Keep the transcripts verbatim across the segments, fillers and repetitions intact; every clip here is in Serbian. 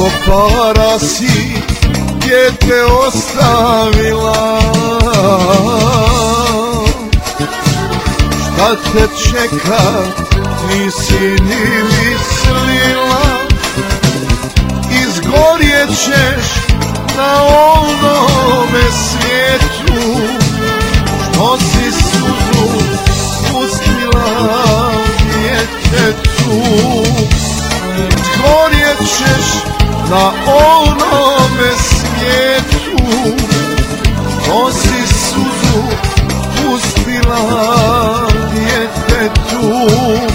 mnogo para si dijete ostavila. Šta te čeka nisi ni mislila. Izgorjet ćeš na ovome svijetu što si suzu pustila djetetu. Izgorjet ćeš na onome svijetu što si suzu pustila djetetu.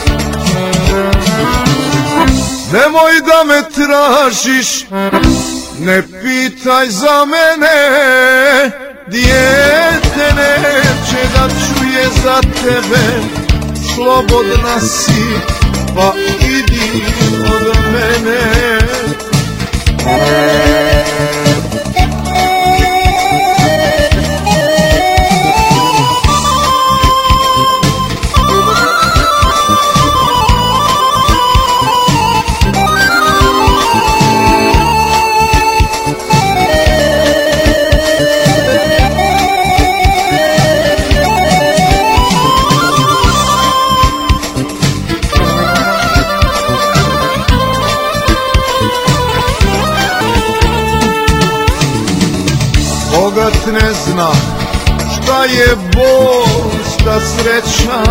Nemoj da me tražiš, ne pitaj za mene. Dijete neće da čuje za tebe. Slobodna si, pa idi od mene. Bogat ne zna šta je bol, šta sreća.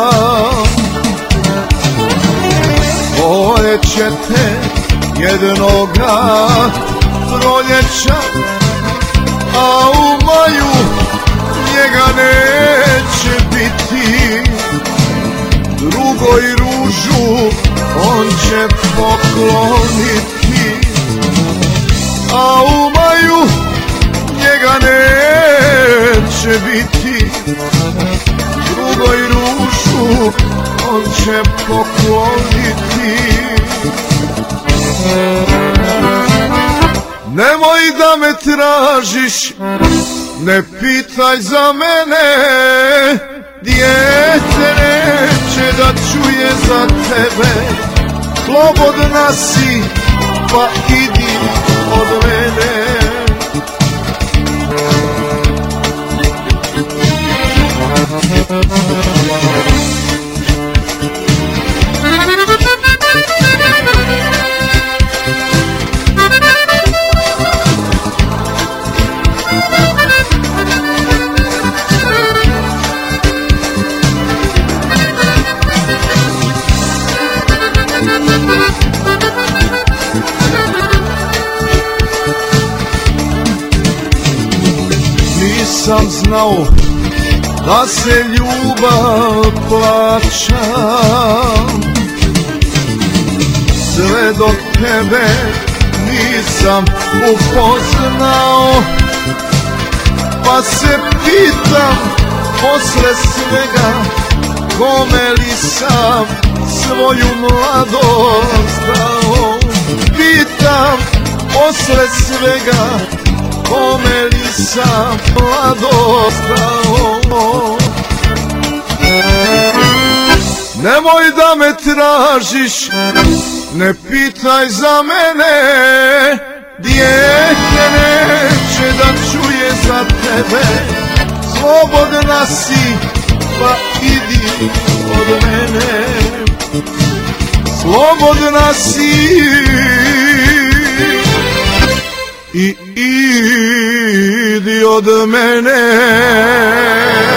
Boljeće te jednoga proljeća, a u maju njega neće biti. Drugoj ružu on će pokloniti, a u maju njega neće biti. Drugoj ružu on će pokloniti. Nemoj da me tražiš, ne pitaj za mene. Dijete neće da čuje za tebe. Slobodna si, pa idi od mene. Nisam znao da se ljubav plaća, sve dok tebe nisam upoznao. Pa se pitam posle svega, kome li sam svoju mladost dao. Pitam posle svega, kome li sam mladost dao. Nemoj da me tražiš, ne pitaj za mene. Dijete neće da čuje za tebe. Slobodna si, pa idi od mene. Slobodna si i idi od mene.